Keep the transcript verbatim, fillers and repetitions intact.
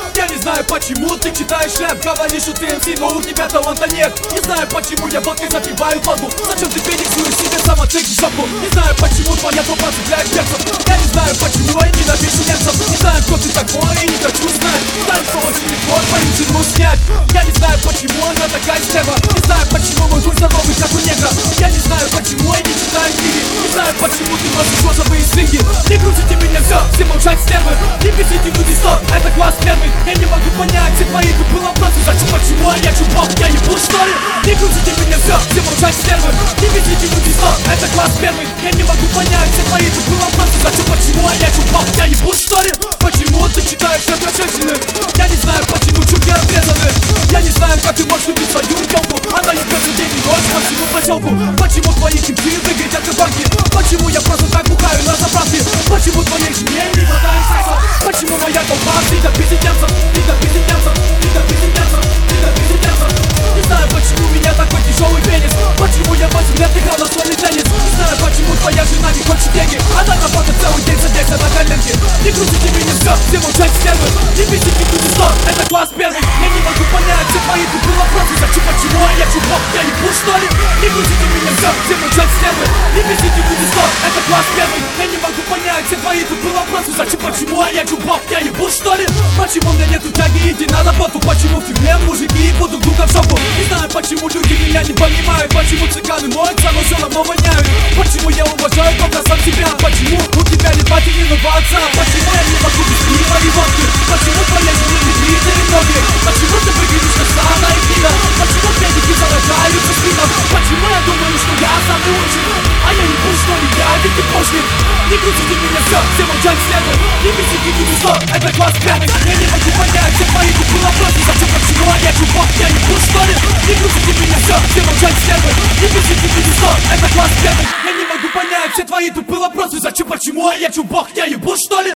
Я не знаю, почему ты читаешь рэп, говоришь, что ты эм си, но у тебя таланта нет. Не знаю, почему я водкой запиваю воду. Зачем ты фениксуешь себе самоцик в жопу? Не знаю, почему твоя толпа цепляет перцев. Я не знаю, почему я ненавижу немцев. Не знаю, кто ты такой и не хочу знать. Знаю, что очень легко твою жену снять. Я не знаю, почему она такая стерва. Не знаю, почему мой хуй здоровый, как у негра. Я не знаю, почему я не читаю книги. Не знаю, почему ты носишь розовые стринги. Не крутите меня, все, все молчать стервы. Не бесите люди, стоп, это класс первый. Я не могу понять все твои тупые вопросы. Зачем, почему я чупал, я ебу, что ли? Не крутите меня, все, все молчать стервы. Не бесите люди, стоп, это класс первый. Я не могу понять все твои тупые вопросы. Зачем, почему я чупал, я ебу, что ли? Почему ты читаешь рэп про женщины? Я не знаю, почему чуки обрезаны. Я не знаю, как ты можешь любить свою телку. Она не каждый день и ночь по всему поселку. Почему твои хипчи выглядят как банки? Почему я просто так бухаю на заправке? Почему твоей жене не хватает секса? Почему моя толпа сидят президентцев? Сидят президентцев, сидят президентцев, сидят президентцев. Не знаю, почему у меня такой тяжелый пенис. Почему я восемь лет играл на сольный теннис. Не знаю, почему твоя жена не хочет деньги. Она работает целый день, садится на коленке. Не крутите меня, все, все молчать стервы. Не бесите люди, стоп, это класс первый. Я не могу понять все твои тупые вопросы. Зачем, почему я чупок, я ебу, что ли? Не крутите меня, все, все молчать стервы. Не бесите люди, стоп, это класс первый. Я не могу понять все твои тупые вопросы. Зачем, почему я чупок, я ебу, что ли? Почему у меня нету тяги, иди на работу. Почему в тюрьме мужики будут друг в жопу? Не знаю, почему люди меня не понимают. Почему цыганы моются, но все равно воняют. Почему я уважаю только сам себя? Почему у тебя нет матери, ни два отца? Почему я не могу без пива и водки? Почему твоя жены не бритые ноги? Почему ты выглядишь как старая книга? Почему педики заражаются спином? Почему я думаю, что я самый лучший? А я не буду, что ли, я ведь не пошлик. Не крутите меня, все, все молчать следует. Не бесите люди, что это класс первый. Я не могу понять все твои тупые вопросы. Зачем, почему я чупок, я не буду, что ли? Не крутите меня, все, все молчать следует. Не бесите люди, что это класс первый. Я не могу понять все твои тупые вопросы. Зачем, почему я чубок, я ебу, что ли?